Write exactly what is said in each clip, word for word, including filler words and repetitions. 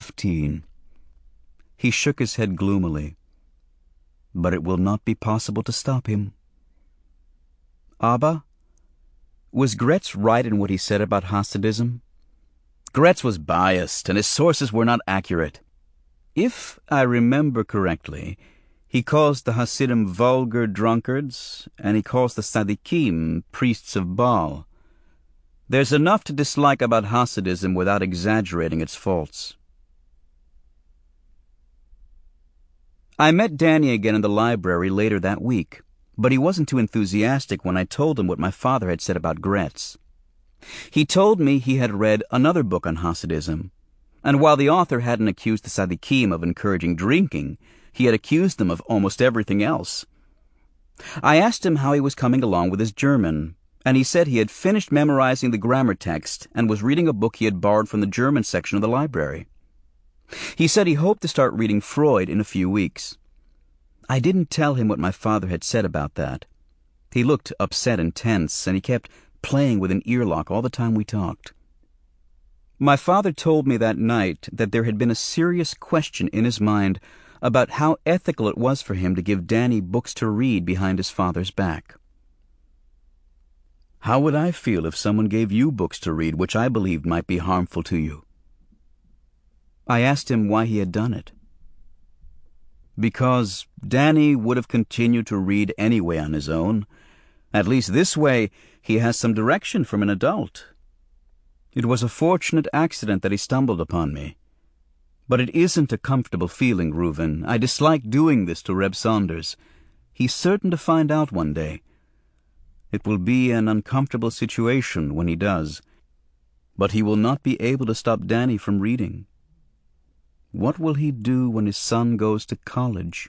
fifteen. He shook his head gloomily. But it will not be possible to stop him. Abba, was Gretz right in what he said about Hasidism? Gretz was biased, and his sources were not accurate. If I remember correctly, he calls the Hasidim vulgar drunkards, and he calls the Tzaddikim priests of Baal. There's enough to dislike about Hasidism without exaggerating its faults. I met Danny again in the library later that week, but he wasn't too enthusiastic when I told him what my father had said about Gretz. He told me he had read another book on Hasidism, and while the author hadn't accused the Tzaddikim of encouraging drinking, he had accused them of almost everything else. I asked him how he was coming along with his German, and he said he had finished memorizing the grammar text and was reading a book he had borrowed from the German section of the library. He said he hoped to start reading Freud in a few weeks. I didn't tell him what my father had said about that. He looked upset and tense, and he kept playing with an earlock all the time we talked. My father told me that night that there had been a serious question in his mind about how ethical it was for him to give Danny books to read behind his father's back. How would I feel if someone gave you books to read which I believed might be harmful to you? I asked him why he had done it. Because Danny would have continued to read anyway on his own. At least this way he has some direction from an adult. It was a fortunate accident that he stumbled upon me. But it isn't a comfortable feeling, Reuven. I dislike doing this to Reb Saunders. He's certain to find out one day. It will be an uncomfortable situation when he does. But he will not be able to stop Danny from reading. What will he do when his son goes to college?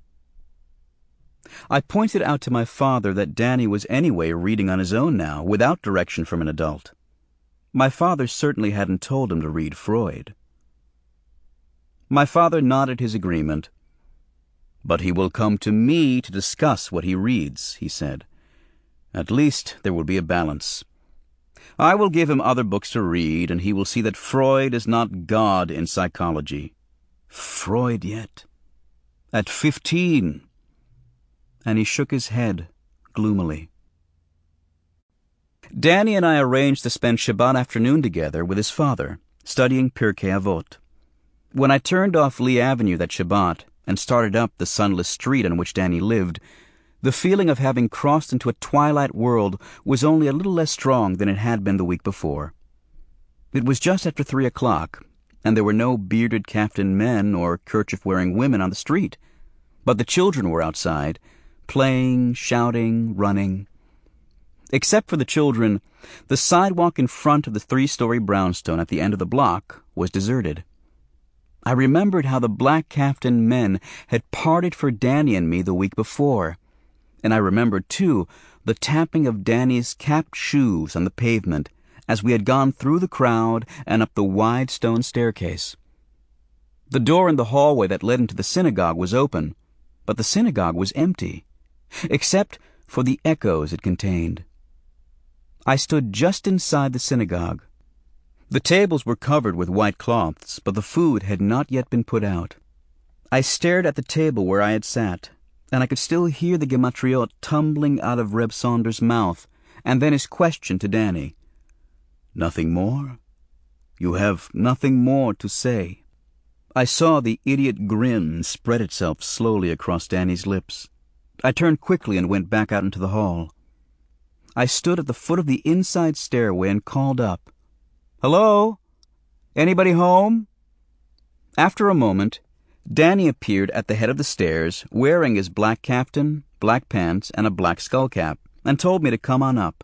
I pointed out to my father that Danny was anyway reading on his own now, without direction from an adult. My father certainly hadn't told him to read Freud. My father nodded his agreement. But he will come to me to discuss what he reads, he said. At least there will be a balance. I will give him other books to read, and he will see that Freud is not God in psychology. Freud yet. At fifteen. And he shook his head gloomily. Danny and I arranged to spend Shabbat afternoon together with his father, studying Pirkei Avot. When I turned off Lee Avenue that Shabbat and started up the sunless street on which Danny lived, the feeling of having crossed into a twilight world was only a little less strong than it had been the week before. It was just after three o'clock, and there were no bearded Captain men or kerchief-wearing women on the street, but the children were outside, playing, shouting, running. Except for the children, the sidewalk in front of the three-story brownstone at the end of the block was deserted. I remembered how the black Captain men had parted for Danny and me the week before, and I remembered, too, the tapping of Danny's capped shoes on the pavement as we had gone through the crowd and up the wide stone staircase. The door in the hallway that led into the synagogue was open, but the synagogue was empty, except for the echoes it contained. I stood just inside the synagogue. The tables were covered with white cloths, but the food had not yet been put out. I stared at the table where I had sat, and I could still hear the gematriot tumbling out of Reb Saunders' mouth, and then his question to Danny. Nothing more? You have nothing more to say? I saw the idiot grin spread itself slowly across Danny's lips. I turned quickly and went back out into the hall. I stood at the foot of the inside stairway and called up, "Hello? Anybody home?" After a moment, Danny appeared at the head of the stairs, wearing his black kaftan, black pants, and a black skull cap, and told me to come on up.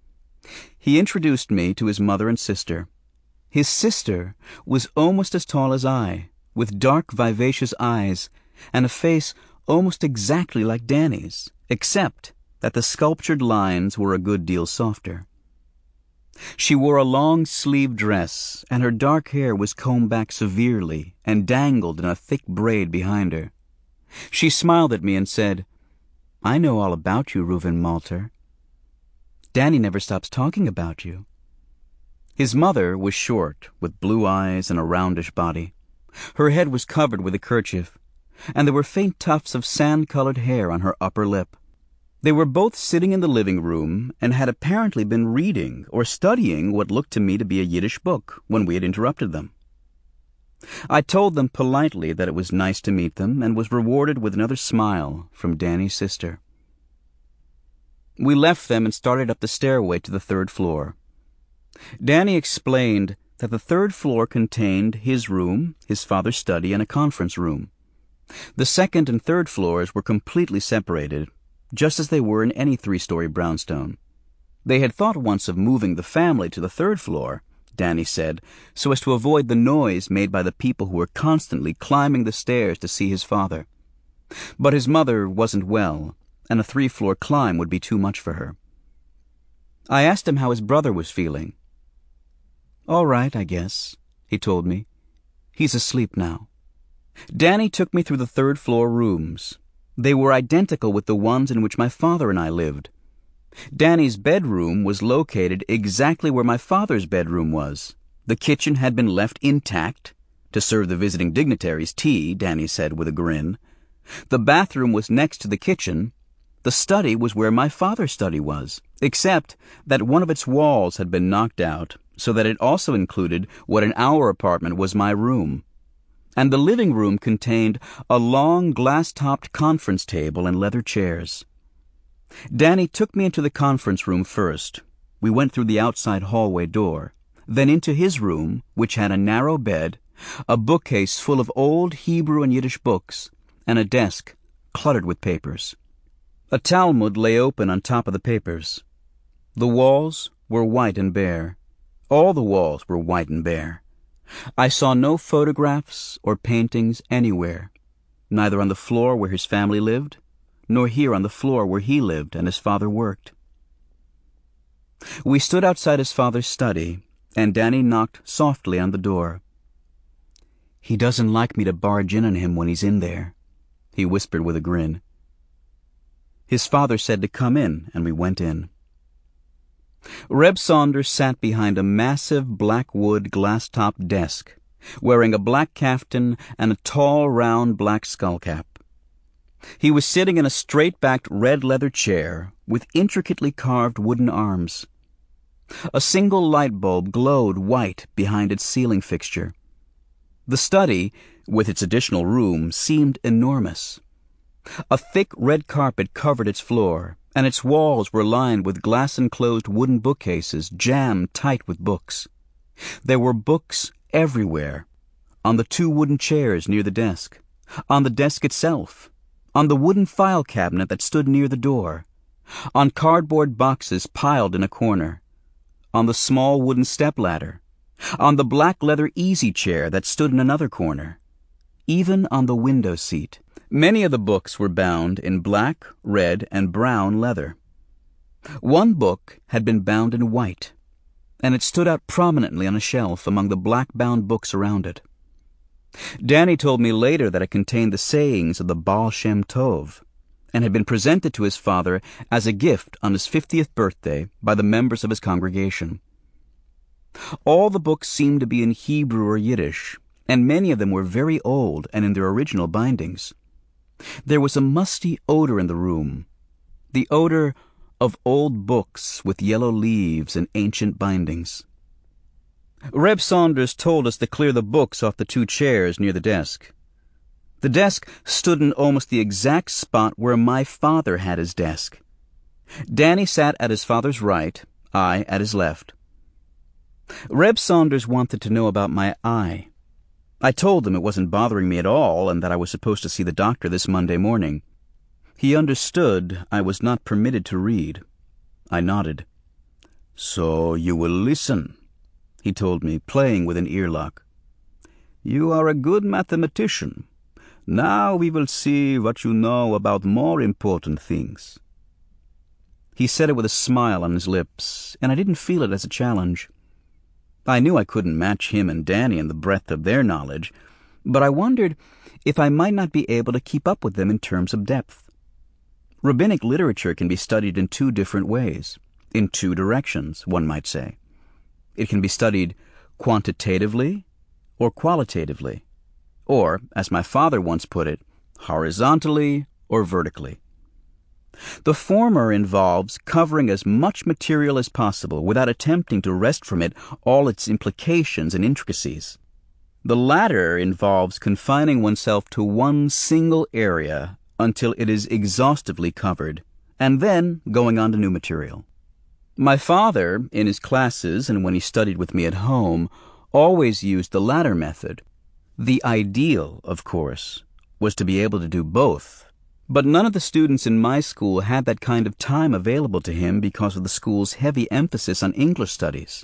He introduced me to his mother and sister. His sister was almost as tall as I, with dark, vivacious eyes, and a face almost exactly like Danny's, except that the sculptured lines were a good deal softer. She wore a long-sleeved dress, and her dark hair was combed back severely and dangled in a thick braid behind her. She smiled at me and said, "I know all about you, Reuven Malter. Danny never stops talking about you." His mother was short, with blue eyes and a roundish body. Her head was covered with a kerchief, and there were faint tufts of sand-colored hair on her upper lip. They were both sitting in the living room and had apparently been reading or studying what looked to me to be a Yiddish book when we had interrupted them. I told them politely that it was nice to meet them and was rewarded with another smile from Danny's sister. We left them and started up the stairway to the third floor. Danny explained that the third floor contained his room, his father's study, and a conference room. The second and third floors were completely separated, just as they were in any three-story brownstone. They had thought once of moving the family to the third floor, Danny said, so as to avoid the noise made by the people who were constantly climbing the stairs to see his father. But his mother wasn't well, and a three-floor climb would be too much for her. I asked him how his brother was feeling. "All right, I guess," he told me. "He's asleep now." Danny took me through the third-floor rooms. They were identical with the ones in which my father and I lived. Danny's bedroom was located exactly where my father's bedroom was. The kitchen had been left intact, to serve the visiting dignitaries tea, Danny said with a grin. The bathroom was next to the kitchen. The study was where my father's study was, except that one of its walls had been knocked out, so that it also included what in our apartment was my room. And the living room contained a long glass-topped conference table and leather chairs. Danny took me into the conference room first. We went through the outside hallway door, then into his room, which had a narrow bed, a bookcase full of old Hebrew and Yiddish books, and a desk cluttered with papers. A Talmud lay open on top of the papers. The walls were white and bare. All the walls were white and bare. I saw no photographs or paintings anywhere, neither on the floor where his family lived, nor here on the floor where he lived and his father worked. We stood outside his father's study, and Danny knocked softly on the door. "He doesn't like me to barge in on him when he's in there," he whispered with a grin. His father said to come in, and we went in. Reb Saunders sat behind a massive black-wood glass-topped desk, wearing a black caftan and a tall, round black skullcap. He was sitting in a straight-backed red leather chair with intricately carved wooden arms. A single light bulb glowed white behind its ceiling fixture. The study, with its additional room, seemed enormous. A thick red carpet covered its floor, and its walls were lined with glass-enclosed wooden bookcases jammed tight with books. There were books everywhere, on the two wooden chairs near the desk, on the desk itself, on the wooden file cabinet that stood near the door, on cardboard boxes piled in a corner, on the small wooden stepladder, on the black leather easy chair that stood in another corner, even on the window seat. Many of the books were bound in black, red, and brown leather. One book had been bound in white, and it stood out prominently on a shelf among the black-bound books around it. Danny told me later that it contained the sayings of the Baal Shem Tov, and had been presented to his father as a gift on his fiftieth birthday by the members of his congregation. All the books seemed to be in Hebrew or Yiddish, and many of them were very old and in their original bindings. There was a musty odor in the room, the odor of old books with yellow leaves and ancient bindings. Reb Saunders told us to clear the books off the two chairs near the desk. The desk stood in almost the exact spot where my father had his desk. Danny sat at his father's right, I at his left. Reb Saunders wanted to know about my eye. I told him it wasn't bothering me at all and that I was supposed to see the doctor this Monday morning. He understood I was not permitted to read. I nodded. "So you will listen," he told me, playing with an earlock. "You are a good mathematician. Now we will see what you know about more important things." He said it with a smile on his lips, and I didn't feel it as a challenge. I knew I couldn't match him and Danny in the breadth of their knowledge, but I wondered if I might not be able to keep up with them in terms of depth. Rabbinic literature can be studied in two different ways, in two directions, one might say. It can be studied quantitatively or qualitatively. or, as my father once put it, horizontally or vertically. The former involves covering as much material as possible without attempting to wrest from it all its implications and intricacies. The latter involves confining oneself to one single area until it is exhaustively covered, and then going on to new material. My father, in his classes and when he studied with me at home, always used the latter method. The ideal, of course, was to be able to do both. But none of the students in my school had that kind of time available to him because of the school's heavy emphasis on English studies.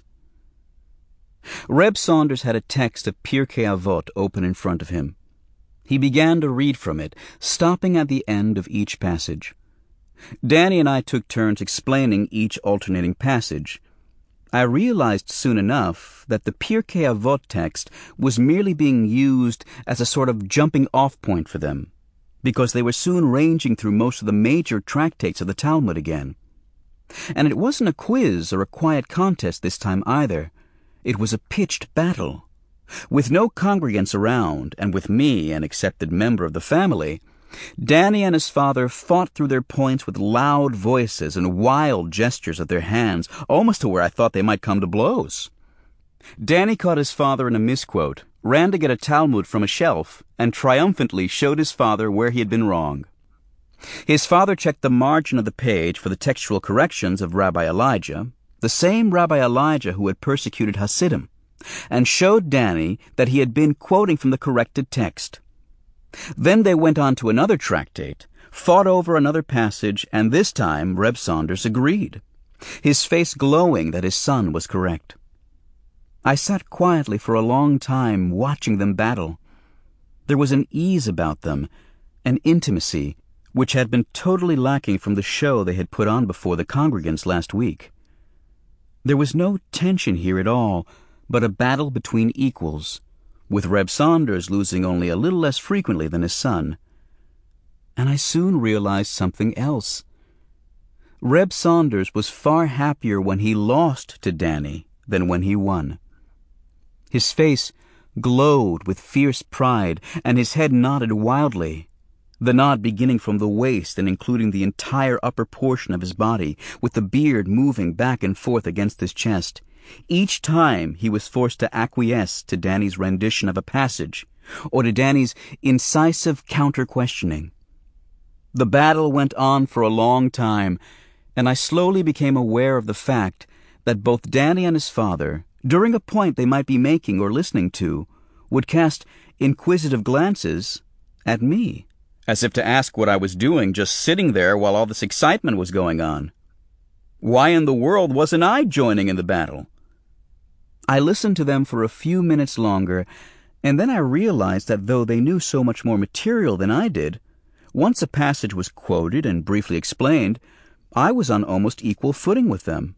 Reb Saunders had a text of Pirkei Avot open in front of him. He began to read from it, stopping at the end of each passage. Danny and I took turns explaining each alternating passage. I realized soon enough that the Pirkei Avot text was merely being used as a sort of jumping-off point for them, because they were soon ranging through most of the major tractates of the Talmud again. And it wasn't a quiz or a quiet contest this time either. It was a pitched battle. With no congregants around, and with me, an accepted member of the family, Danny and his father fought through their points with loud voices and wild gestures of their hands, almost to where I thought they might come to blows. Danny caught his father in a misquote, ran to get a Talmud from a shelf, and triumphantly showed his father where he had been wrong. His father checked the margin of the page for the textual corrections of Rabbi Elijah, the same Rabbi Elijah who had persecuted Hasidim, and showed Danny that he had been quoting from the corrected text. Then they went on to another tractate, fought over another passage, and this time Reb Saunders agreed, his face glowing that his son was correct. I sat quietly for a long time watching them battle. There was an ease about them, an intimacy, which had been totally lacking from the show they had put on before the congregants last week. There was no tension here at all, but a battle between equals, with Reb Saunders losing only a little less frequently than his son. And I soon realized something else. Reb Saunders was far happier when he lost to Danny than when he won. His face glowed with fierce pride, and his head nodded wildly, the nod beginning from the waist and including the entire upper portion of his body, with the beard moving back and forth against his chest, each time he was forced to acquiesce to Danny's rendition of a passage, or to Danny's incisive counter-questioning. The battle went on for a long time, and I slowly became aware of the fact that both Danny and his father, during a point they might be making or listening to, would cast inquisitive glances at me, as if to ask what I was doing just sitting there while all this excitement was going on. Why in the world wasn't I joining in the battle? I listened to them for a few minutes longer, and then I realized that though they knew so much more material than I did, once a passage was quoted and briefly explained, I was on almost equal footing with them.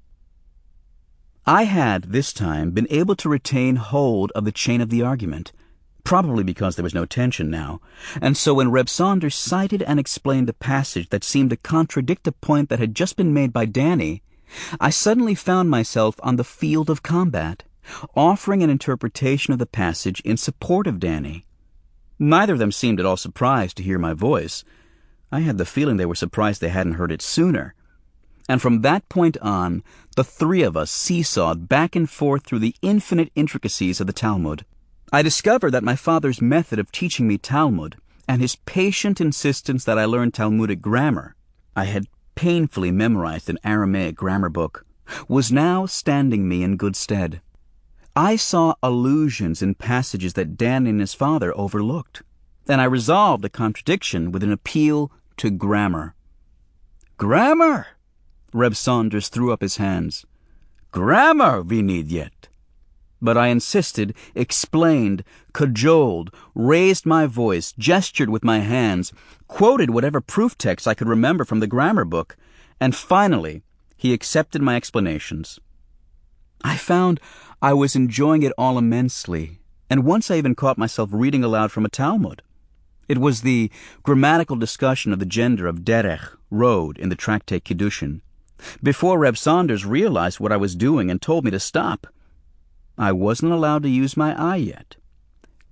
I had, this time, been able to retain hold of the chain of the argument, probably because there was no tension now, and so when Reb Saunders cited and explained a passage that seemed to contradict a point that had just been made by Danny, I suddenly found myself on the field of combat, offering an interpretation of the passage in support of Danny. Neither of them seemed at all surprised to hear my voice. I had the feeling they were surprised they hadn't heard it sooner. And from that point on, the three of us seesawed back and forth through the infinite intricacies of the Talmud. I discovered that my father's method of teaching me Talmud, and his patient insistence that I learn Talmudic grammar — I had painfully memorized an Aramaic grammar book — was now standing me in good stead. I saw allusions in passages that Danny and his father overlooked, and I resolved a contradiction with an appeal to grammar. Grammar! Reb Saunders threw up his hands. Grammar we need yet. But I insisted, explained, cajoled, raised my voice, gestured with my hands, quoted whatever proof text I could remember from the grammar book, and finally he accepted my explanations. I found I was enjoying it all immensely, and once I even caught myself reading aloud from a Talmud. It was the grammatical discussion of the gender of derech, road, in the tractate Kiddushin, before Reb Saunders realized what I was doing and told me to stop. I wasn't allowed to use my eye yet.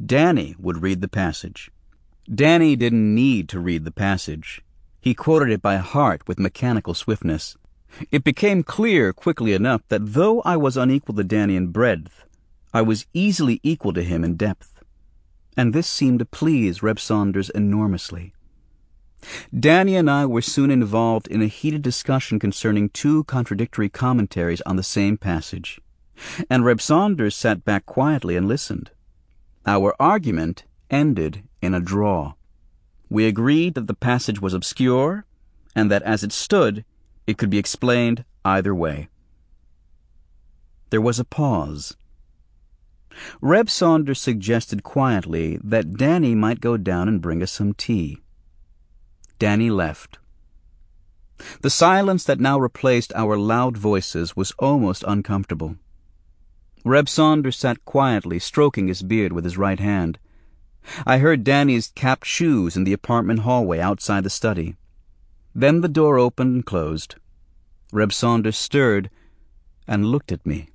Danny would read the passage. Danny didn't need to read the passage. He quoted it by heart with mechanical swiftness. It became clear quickly enough that though I was unequal to Danny in breadth, I was easily equal to him in depth. And this seemed to please Reb Saunders enormously. Danny and I were soon involved in a heated discussion concerning two contradictory commentaries on the same passage, and Reb Saunders sat back quietly and listened. Our argument ended in a draw. We agreed that the passage was obscure, and that as it stood, it could be explained either way. There was a pause. Reb Saunders suggested quietly that Danny might go down and bring us some tea. Danny left. The silence that now replaced our loud voices was almost uncomfortable. Reb Saunders sat quietly, stroking his beard with his right hand. I heard Danny's capped shoes in the apartment hallway outside the study. Then the door opened and closed. Reb Saunders stirred and looked at me.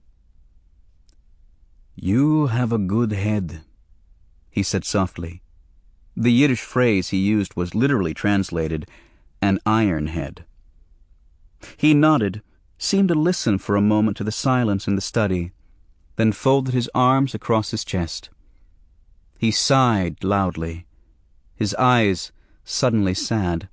"You have a good head," he said softly. The Yiddish phrase he used was literally translated, an iron head. He nodded, seemed to listen for a moment to the silence in the study, then folded his arms across his chest. He sighed loudly, his eyes suddenly sad.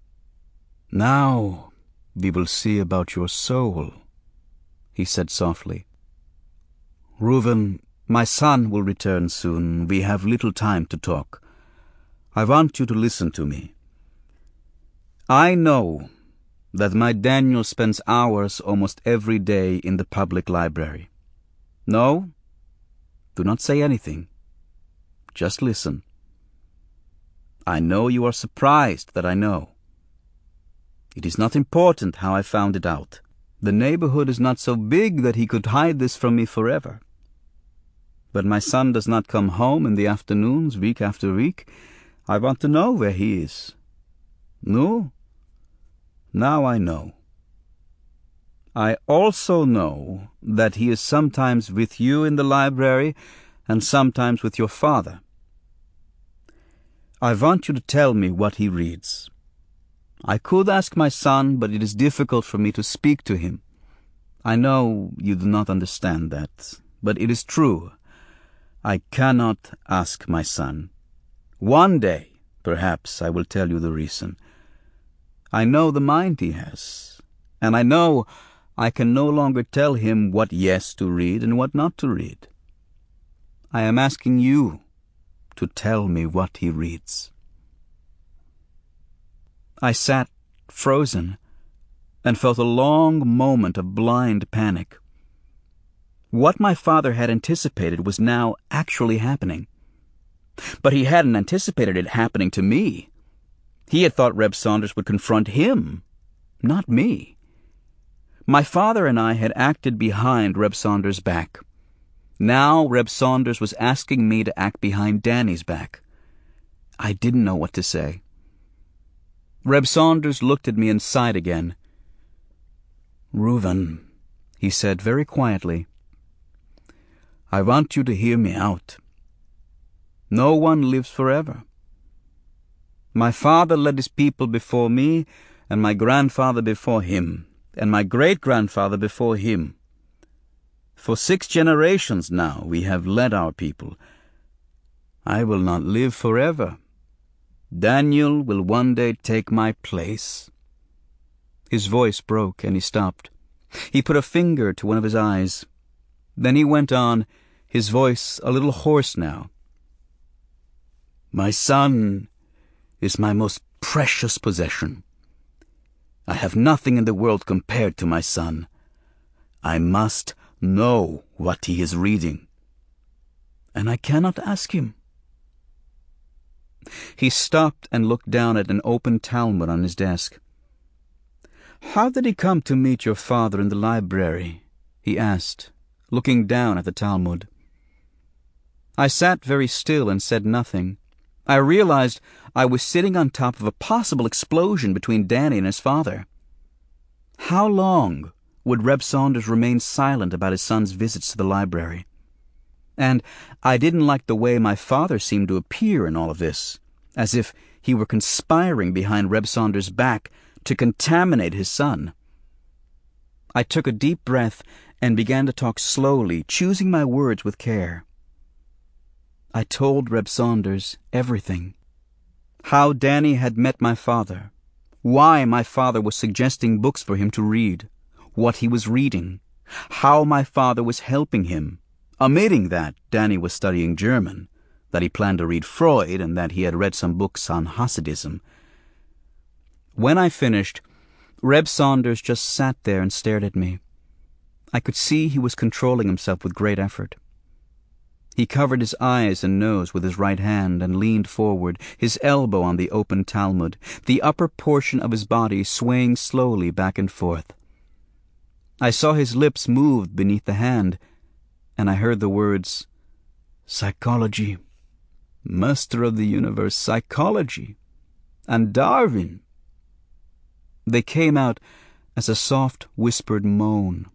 "Now we will see about your soul," he said softly. "Reuven, my son will return soon. We have little time to talk. I want you to listen to me. I know that my Daniel spends hours almost every day in the public library. No, do not say anything. Just listen. I know you are surprised that I know. It is not important how I found it out. The neighborhood is not so big that he could hide this from me forever. But my son does not come home in the afternoons, week after week. I want to know where he is. No? Now I know. I also know that he is sometimes with you in the library and sometimes with your father. I want you to tell me what he reads. I could ask my son, but it is difficult for me to speak to him. I know you do not understand that, but it is true. I cannot ask my son. One day, perhaps, I will tell you the reason. I know the mind he has, and I know I can no longer tell him what yes to read and what not to read. I am asking you to tell me what he reads. I sat frozen and felt a long moment of blind panic. What my father had anticipated was now actually happening. But he hadn't anticipated it happening to me. He had thought Reb Saunders would confront him, not me. My father and I had acted behind Reb Saunders' back. Now Reb Saunders was asking me to act behind Danny's back. I didn't know what to say. Reb Saunders looked at me and sighed again. "Reuven," he said very quietly, "I want you to hear me out. No one lives forever. My father led his people before me, and my grandfather before him, and my great-grandfather before him. For six generations now we have led our people. I will not live forever. Daniel will one day take my place." His voice broke, and he stopped. He put a finger to one of his eyes. Then he went on, his voice a little hoarse now. "My son is my most precious possession. I have nothing in the world compared to my son. I must know what he is reading. And I cannot ask him." He stopped and looked down at an open Talmud on his desk. "How did he come to meet your father in the library?" he asked, looking down at the Talmud. I sat very still and said nothing. I realized I was sitting on top of a possible explosion between Danny and his father. How long would Reb Saunders remain silent about his son's visits to the library? And I didn't like the way my father seemed to appear in all of this, as if he were conspiring behind Reb Saunders' back to contaminate his son. I took a deep breath and began to talk slowly, choosing my words with care. I told Reb Saunders everything. How Danny had met my father, why my father was suggesting books for him to read, what he was reading, how my father was helping him, omitting that Danny was studying German, that he planned to read Freud, and that he had read some books on Hasidism. When I finished, Reb Saunders just sat there and stared at me. I could see he was controlling himself with great effort. He covered his eyes and nose with his right hand and leaned forward, his elbow on the open Talmud, the upper portion of his body swaying slowly back and forth. I saw his lips move beneath the hand, and I heard the words, "Psychology, Master of the Universe, psychology, and Darwin." They came out as a soft, whispered moan.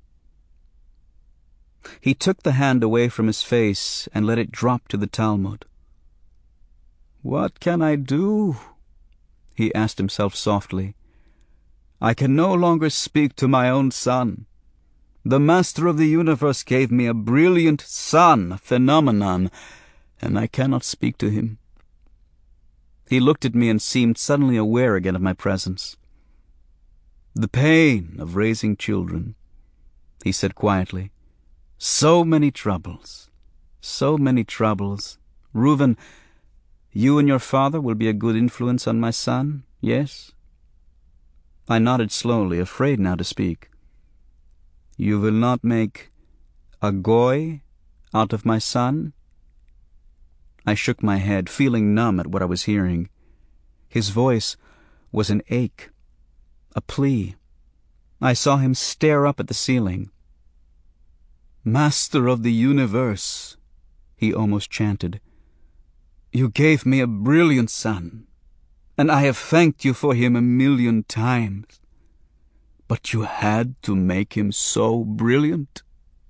He took the hand away from his face and let it drop to the Talmud. "What can I do?" he asked himself softly. "I can no longer speak to my own son. The Master of the Universe gave me a brilliant son, a phenomenon, and I cannot speak to him." He looked at me and seemed suddenly aware again of my presence. "The pain of raising children," he said quietly. "So many troubles, so many troubles. Reuven, you and your father will be a good influence on my son, yes?" I nodded slowly, afraid now to speak. "You will not make a goy out of my son?" I shook my head, feeling numb at what I was hearing. His voice was an ache, a plea. I saw him stare up at the ceiling. "Master of the Universe," he almost chanted, "you gave me a brilliant son, and I have thanked you for him a million times. But you had to make him so brilliant."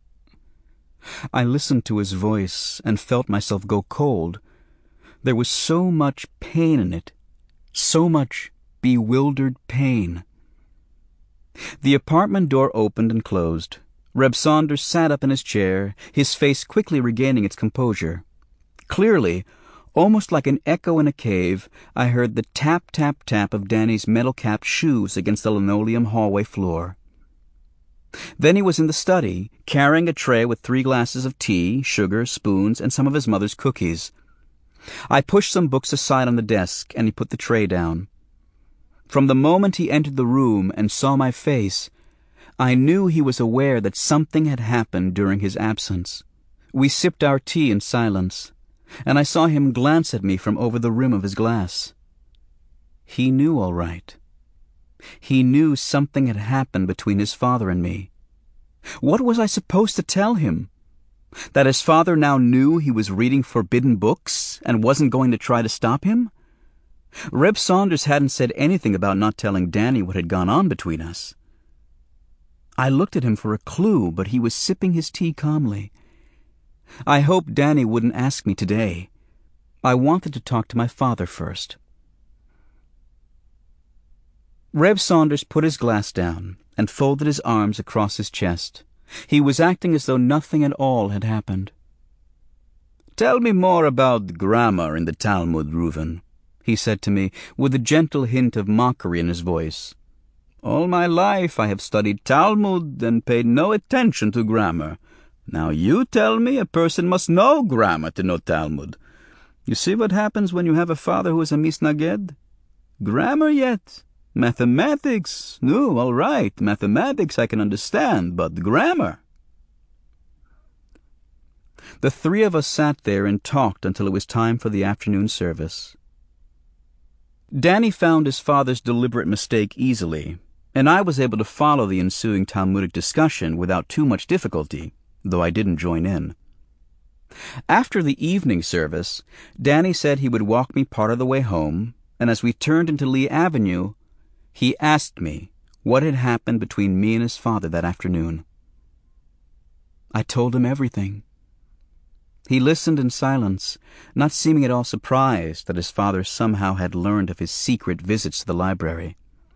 I listened to his voice and felt myself go cold. There was so much pain in it, so much bewildered pain. The apartment door opened and closed. Reb Saunders sat up in his chair, his face quickly regaining its composure. Clearly, almost like an echo in a cave, I heard the tap-tap-tap of Danny's metal-capped shoes against the linoleum hallway floor. Then he was in the study, carrying a tray with three glasses of tea, sugar, spoons, and some of his mother's cookies. I pushed some books aside on the desk, and he put the tray down. From the moment he entered the room and saw my face, I knew he was aware that something had happened during his absence. We sipped our tea in silence, and I saw him glance at me from over the rim of his glass. He knew all right. He knew something had happened between his father and me. What was I supposed to tell him? That his father now knew he was reading forbidden books and wasn't going to try to stop him? Reb Saunders hadn't said anything about not telling Danny what had gone on between us. I looked at him for a clue, but he was sipping his tea calmly. I hoped Danny wouldn't ask me today. I wanted to talk to my father first. Reb Saunders put his glass down and folded his arms across his chest. He was acting as though nothing at all had happened. "Tell me more about grammar in the Talmud, Reuven," he said to me, with a gentle hint of mockery in his voice. "All my life I have studied Talmud and paid no attention to grammar. Now you tell me a person must know grammar to know Talmud. You see what happens when you have a father who is a misnaged? Grammar yet? Mathematics? No, all right, mathematics I can understand, but grammar?" The three of us sat there and talked until it was time for the afternoon service. Danny found his father's deliberate mistake easily, and I was able to follow the ensuing Talmudic discussion without too much difficulty, though I didn't join in. After the evening service, Danny said he would walk me part of the way home, and as we turned into Lee Avenue, he asked me what had happened between me and his father that afternoon. I told him everything. He listened in silence, not seeming at all surprised that his father somehow had learned of his secret visits to the library.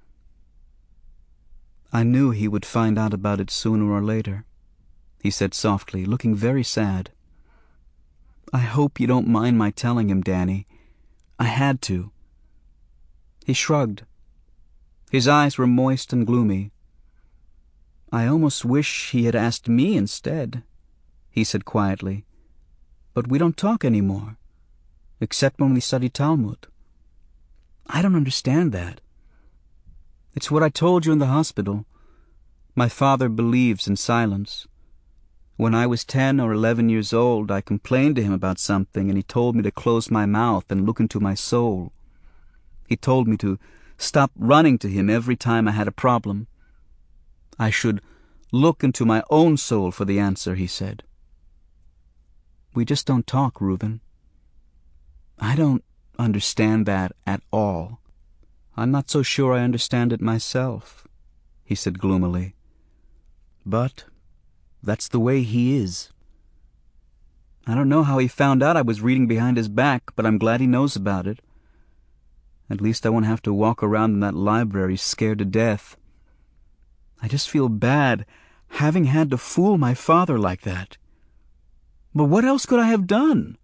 "I knew he would find out about it sooner or later," he said softly, looking very sad. "I hope you don't mind my telling him, Danny. I had to." He shrugged. His eyes were moist and gloomy. "I almost wish he had asked me instead," he said quietly. "But we don't talk anymore, except when we study Talmud." "I don't understand that." "It's what I told you in the hospital. My father believes in silence. When I was ten or eleven years old, I complained to him about something, and he told me to close my mouth and look into my soul. He told me to stop running to him every time I had a problem. I should look into my own soul for the answer, he said. We just don't talk, Reuven. I don't understand that at all. I'm not so sure I understand it myself," he said gloomily. "But that's the way he is. I don't know how he found out I was reading behind his back, but I'm glad he knows about it. At least I won't have to walk around in that library scared to death. I just feel bad having had to fool my father like that. But what else could I have done?"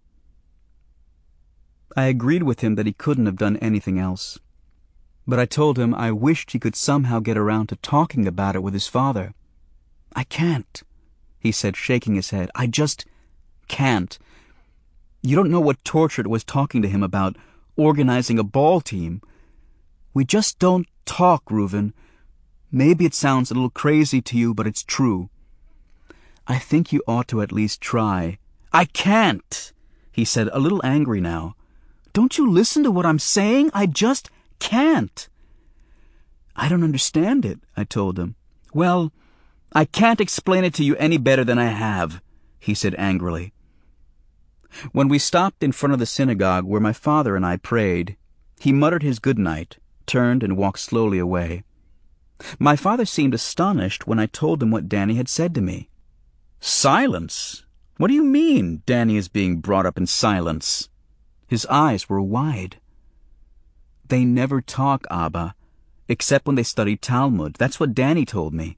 I agreed with him that he couldn't have done anything else. But I told him I wished he could somehow get around to talking about it with his father. "I can't," he said, shaking his head. "I just can't. You don't know what torture it was talking to him about organizing a ball team. We just don't talk, Reuven. Maybe it sounds a little crazy to you, but it's true. I think you ought to at least try." "I can't," he said, a little angry now. "Don't you listen to what I'm saying? I just can't." "I don't understand it," I told him. "Well, I can't explain it to you any better than I have," he said angrily. When we stopped in front of the synagogue where my father and I prayed, he muttered his good night, turned and walked slowly away. My father seemed astonished when I told him what Danny had said to me. "Silence? What do you mean, Danny is being brought up in silence?" His eyes were wide. "They never talk, Abba, except when they study Talmud. That's what Danny told me."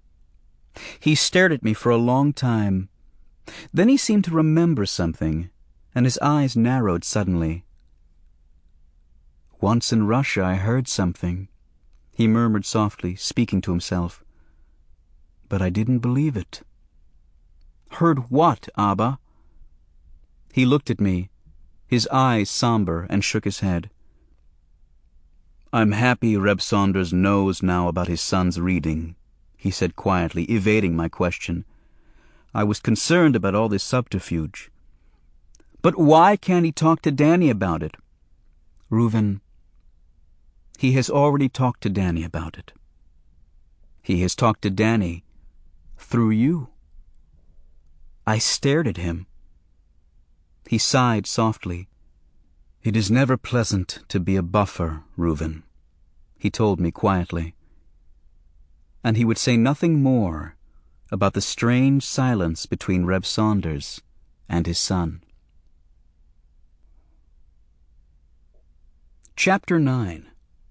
He stared at me for a long time. Then he seemed to remember something, and his eyes narrowed suddenly. "Once in Russia I heard something," he murmured softly, speaking to himself. "But I didn't believe it." "Heard what, Abba?" He looked at me, his eyes somber, and shook his head. "I'm happy Reb Saunders knows now about his son's reading," he said quietly, evading my question. I was concerned about all this subterfuge. "But why can't he talk to Danny about it?" "Reuven, he has already talked to Danny about it. He has talked to Danny through you." I stared at him. He sighed softly. "It is never pleasant to be a buffer, Reuven," he told me quietly. And he would say nothing more about the strange silence between Reb Saunders and his son. Chapter nine.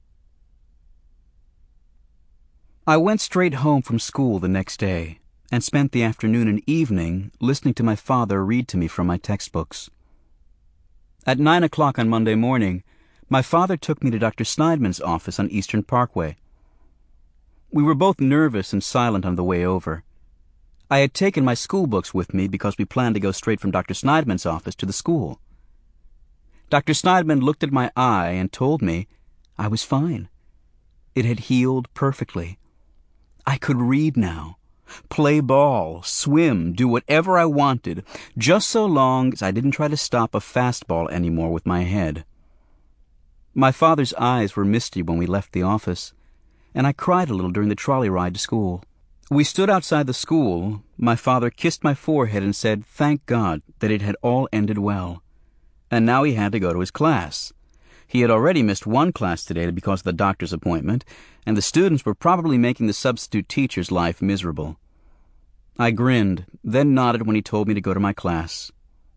I went straight home from school the next day and spent the afternoon and evening listening to my father read to me from my textbooks. At nine o'clock on Monday morning, my father took me to Doctor Sneidman's office on Eastern Parkway. We were both nervous and silent on the way over. I had taken my school books with me because we planned to go straight from Doctor Sneidman's office to the school. Doctor Sneidman looked at my eye and told me I was fine. It had healed perfectly. I could read now, play ball, swim, do whatever I wanted, just so long as I didn't try to stop a fastball anymore with my head. My father's eyes were misty when we left the office, and I cried a little during the trolley ride to school. We stood outside the school. My father kissed my forehead and said, thank God, that it had all ended well. And now he had to go to his class. He had already missed one class today because of the doctor's appointment, and the students were probably making the substitute teacher's life miserable. I grinned, then nodded when he told me to go to my class.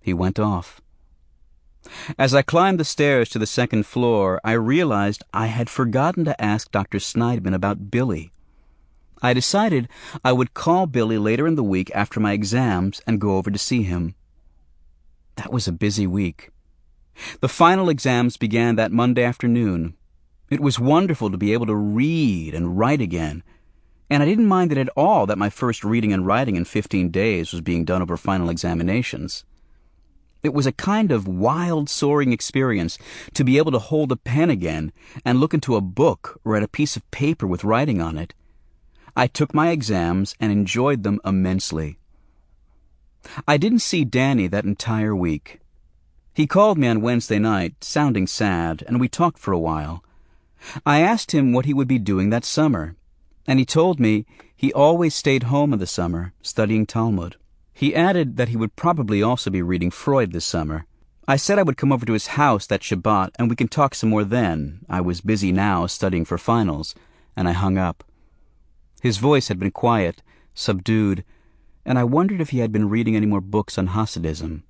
He went off. As I climbed the stairs to the second floor, I realized I had forgotten to ask Doctor Sneidman about Billy. I decided I would call Billy later in the week after my exams and go over to see him. That was a busy week. The final exams began that Monday afternoon. It was wonderful to be able to read and write again, and I didn't mind it at all that my first reading and writing in fifteen days was being done over final examinations. It was a kind of wild, soaring experience to be able to hold a pen again and look into a book or at a piece of paper with writing on it. I took my exams and enjoyed them immensely. I didn't see Danny that entire week. He called me on Wednesday night, sounding sad, and we talked for a while. I asked him what he would be doing that summer, and he told me he always stayed home in the summer, studying Talmud. He added that he would probably also be reading Freud this summer. I said I would come over to his house that Shabbat and we can talk some more then. I was busy now studying for finals, and I hung up. His voice had been quiet, subdued, and I wondered if he had been reading any more books on Hasidism.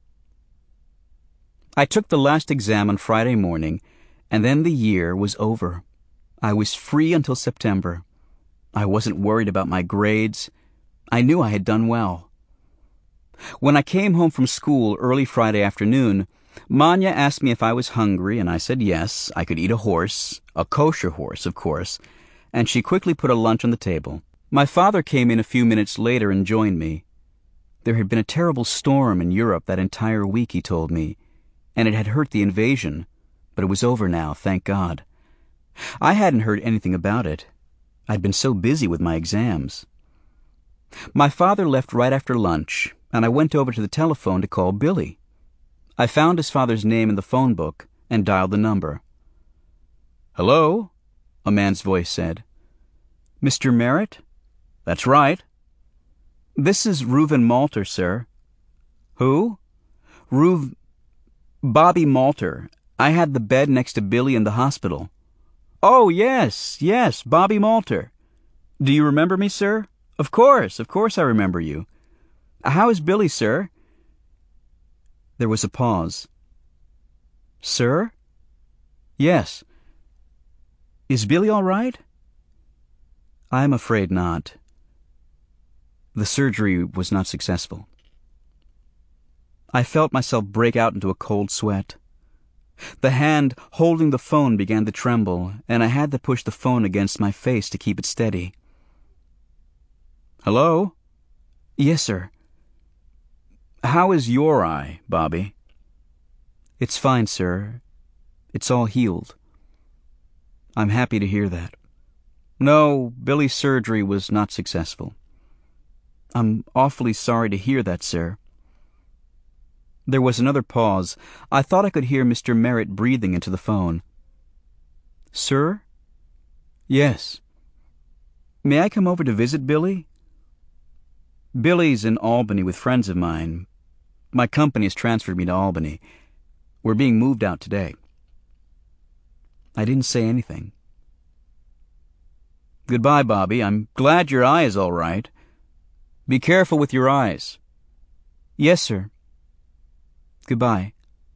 I took the last exam on Friday morning, and then the year was over. I was free until September. I wasn't worried about my grades. I knew I had done well. When I came home from school early Friday afternoon, Manya asked me if I was hungry, and I said yes, I could eat a horse, a kosher horse, of course, and she quickly put a lunch on the table. My father came in a few minutes later and joined me. There had been a terrible storm in Europe that entire week, he told me, and it had hurt the invasion, but it was over now, thank God. I hadn't heard anything about it. I'd been so busy with my exams. My father left right after lunch, and I went over to the telephone to call Billy. I found his father's name in the phone book and dialed the number. "Hello?" a man's voice said. "Mister Merritt?" "That's right." "This is Reuven Malter, sir." "Who?" Reuv... Bobby Malter. I had the bed next to Billy in the hospital." "Oh, yes, yes, Bobby Malter. Do you remember me, sir?" "Of course, of course I remember you. How is Billy, sir?" There was a pause. "Sir?" "Yes." "Is Billy all right?" "I'm afraid not. The surgery was not successful." I felt myself break out into a cold sweat. The hand holding the phone began to tremble, and I had to push the phone against my face to keep it steady. "Hello?" "Yes, sir." "How is your eye, Bobby?" "It's fine, sir. It's all healed." "I'm happy to hear that." "No, Billy's surgery was not successful." "I'm awfully sorry to hear that, sir." There was another pause. I thought I could hear Mister Merritt breathing into the phone. "Sir?" "Yes." "May I come over to visit Billy?" "Billy's in Albany with friends of mine. My company has transferred me to Albany. We're being moved out today." I didn't say anything. "Goodbye, Bobby. I'm glad your eye is all right. Be careful with your eyes." "Yes, sir. Goodbye."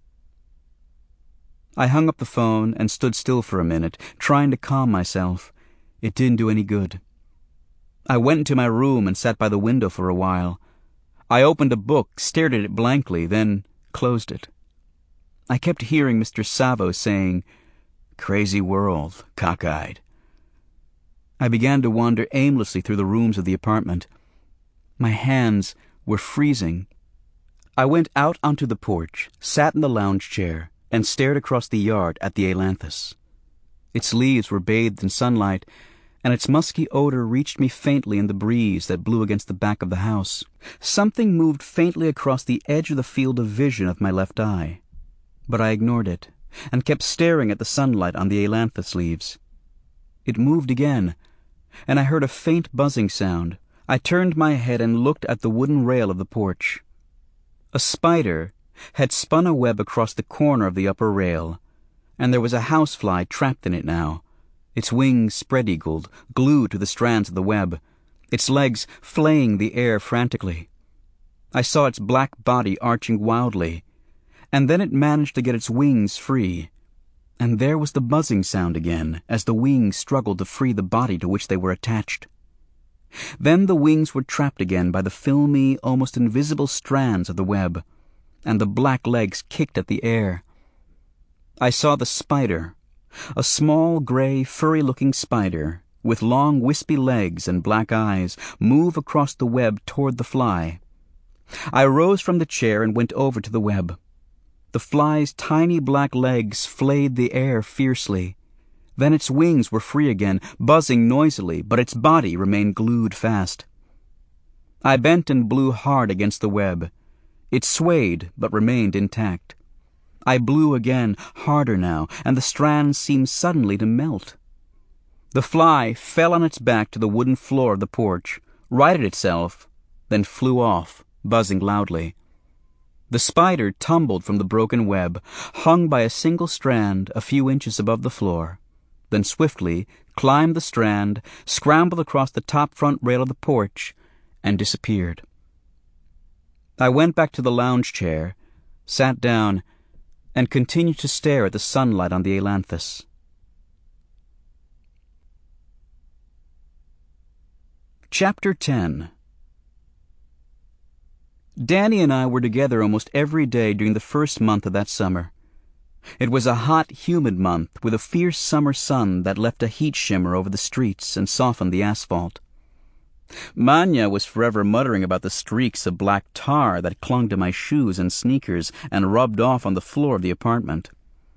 I hung up the phone and stood still for a minute, trying to calm myself. It didn't do any good. I went into my room and sat by the window for a while. I opened a book, stared at it blankly, then closed it. I kept hearing Mister Savo saying, "Crazy world, cockeyed." I began to wander aimlessly through the rooms of the apartment. My hands were freezing. I went out onto the porch, sat in the lounge chair, and stared across the yard at the ailanthus. Its leaves were bathed in sunlight, and its musky odor reached me faintly in the breeze that blew against the back of the house. Something moved faintly across the edge of the field of vision of my left eye, but I ignored it, and kept staring at the sunlight on the ailanthus leaves. It moved again, and I heard a faint buzzing sound. I turned my head and looked at the wooden rail of the porch. A spider had spun a web across the corner of the upper rail, and there was a housefly trapped in it now, its wings spread-eagled, glued to the strands of the web, its legs flaying the air frantically. I saw its black body arching wildly, and then it managed to get its wings free. And there was the buzzing sound again, as the wings struggled to free the body to which they were attached. Then the wings were trapped again by the filmy, almost invisible strands of the web, and the black legs kicked at the air. I saw the spider, a small, gray, furry-looking spider, with long, wispy legs and black eyes, move across the web toward the fly. I rose from the chair and went over to the web. The fly's tiny black legs flayed the air fiercely. Then its wings were free again, buzzing noisily, but its body remained glued fast. I bent and blew hard against the web. It swayed, but remained intact. I blew again, harder now, and the strands seemed suddenly to melt. The fly fell on its back to the wooden floor of the porch, righted itself, then flew off, buzzing loudly. The spider tumbled from the broken web, hung by a single strand a few inches above the floor, then swiftly climbed the strand, scrambled across the top front rail of the porch, and disappeared. I went back to the lounge chair, sat down, and continued to stare at the sunlight on the ailanthus. Chapter ten. Danny and I were together almost every day during the first month of that summer. It was a hot, humid month with a fierce summer sun that left a heat shimmer over the streets and softened the asphalt. Manya was forever muttering about the streaks of black tar that clung to my shoes and sneakers and rubbed off on the floor of the apartment.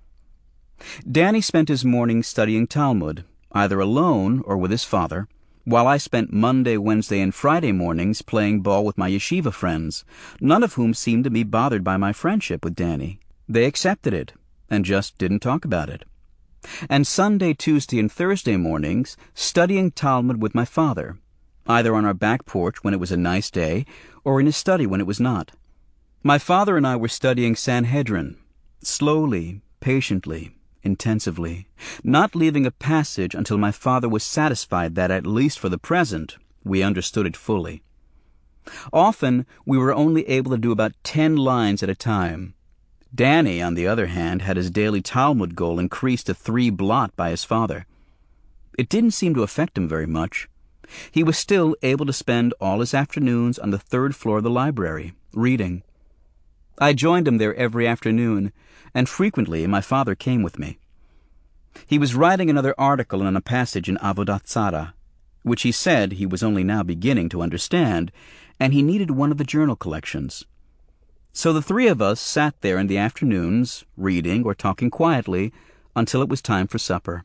Danny spent his mornings studying Talmud, either alone or with his father, while I spent Monday, Wednesday, and Friday mornings playing ball with my yeshiva friends, none of whom seemed to be bothered by my friendship with Danny. They accepted it, and just didn't talk about it. And Sunday, Tuesday, and Thursday mornings studying Talmud with my father, either on our back porch when it was a nice day, or in his study when it was not. My father and I were studying Sanhedrin, slowly, patiently, intensively, not leaving a passage until my father was satisfied that, at least for the present, we understood it fully. Often we were only able to do about ten lines at a time. Danny, on the other hand, had his daily Talmud goal increased to three blot by his father. It didn't seem to affect him very much. He was still able to spend all his afternoons on the third floor of the library, reading. I joined him there every afternoon, and frequently my father came with me. He was writing another article on a passage in Avodat Zarah, which he said he was only now beginning to understand, and he needed one of the journal collections. So the three of us sat there in the afternoons, reading or talking quietly, until it was time for supper.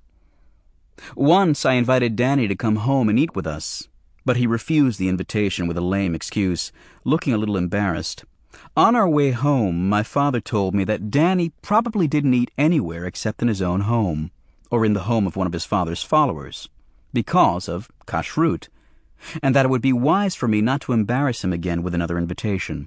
Once I invited Danny to come home and eat with us, but he refused the invitation with a lame excuse, looking a little embarrassed. On our way home, my father told me that Danny probably didn't eat anywhere except in his own home, or in the home of one of his father's followers, because of kashrut, and that it would be wise for me not to embarrass him again with another invitation.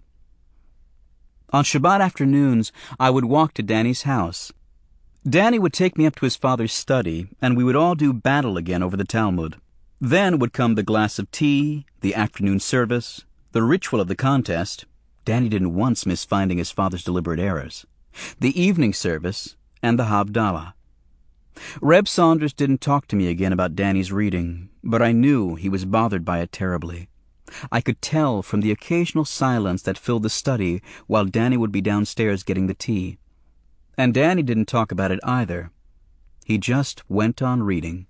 On Shabbat afternoons, I would walk to Danny's house. Danny would take me up to his father's study, and we would all do battle again over the Talmud. Then would come the glass of tea, the afternoon service, the ritual of the contest. Danny didn't once miss finding his father's deliberate errors. The evening service, and the Havdalah. Reb Saunders didn't talk to me again about Danny's reading, but I knew he was bothered by it terribly. I could tell from the occasional silence that filled the study while Danny would be downstairs getting the tea. And Danny didn't talk about it either. He just went on reading.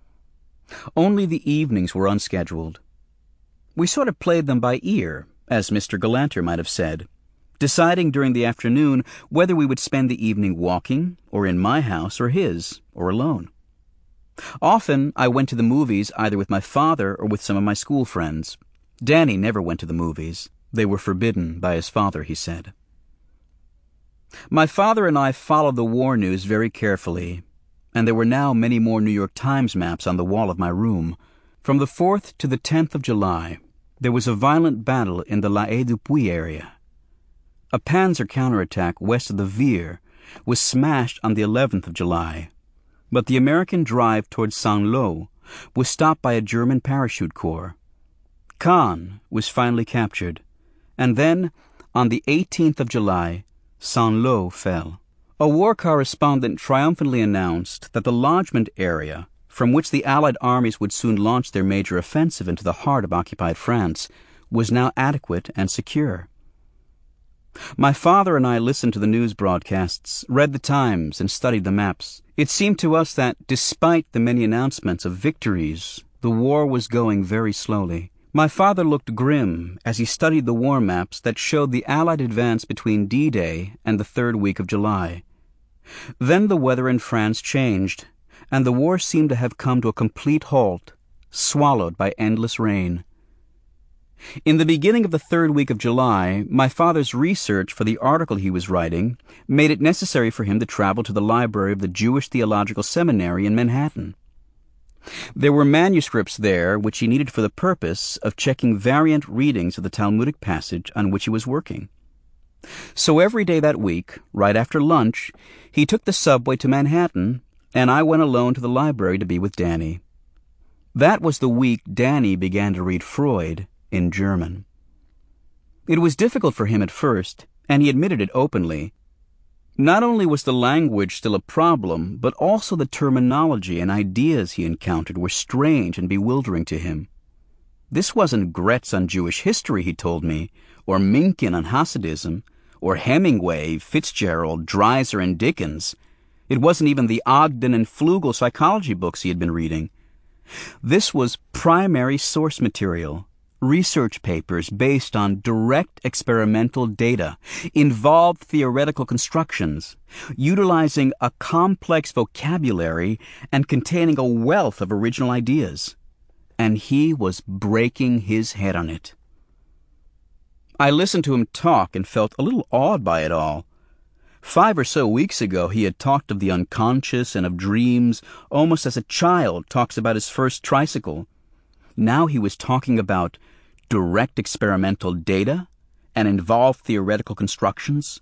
Only the evenings were unscheduled. We sort of played them by ear, as Mister Galanter might have said, deciding during the afternoon whether we would spend the evening walking, or in my house or his, or alone. Often I went to the movies either with my father or with some of my school friends. Danny never went to the movies. They were forbidden by his father, he said. My father and I followed the war news very carefully, and there were now many more New York Times maps on the wall of my room. From the fourth to the tenth of July, there was a violent battle in the La Haye du Puy area. A panzer counterattack west of the Vire was smashed on the eleventh of July, but the American drive towards Saint-Lô was stopped by a German parachute corps. Caen was finally captured, And then, on the eighteenth of July, Saint-Lô fell. A war correspondent triumphantly announced that the lodgment area, from which the Allied armies would soon launch their major offensive into the heart of occupied France, was now adequate and secure. My father and I listened to the news broadcasts, read the Times, and studied the maps. It seemed to us that, despite the many announcements of victories, the war was going very slowly. My father looked grim as he studied the war maps that showed the Allied advance between D-Day and the third week of July. Then the weather in France changed, and the war seemed to have come to a complete halt, swallowed by endless rain. In the beginning of the third week of July, my father's research for the article he was writing made it necessary for him to travel to the library of the Jewish Theological Seminary in Manhattan. There were manuscripts there which he needed for the purpose of checking variant readings of the Talmudic passage on which he was working. So every day that week, right after lunch, he took the subway to Manhattan, and I went alone to the library to be with Danny. That was the week Danny began to read Freud in German. It was difficult for him at first, and he admitted it openly. Not only was the language still a problem, but also the terminology and ideas he encountered were strange and bewildering to him. This wasn't Gretz on Jewish history, he told me, or Minkin on Hasidism, or Hemingway, Fitzgerald, Dreiser, and Dickens. It wasn't even the Ogden and Flugel psychology books he had been reading. This was primary source material, research papers based on direct experimental data, involved theoretical constructions, utilizing a complex vocabulary and containing a wealth of original ideas. And he was breaking his head on it. I listened to him talk and felt a little awed by it all. Five or so weeks ago he had talked of the unconscious and of dreams almost as a child talks about his first tricycle. Now he was talking about direct experimental data and involved theoretical constructions.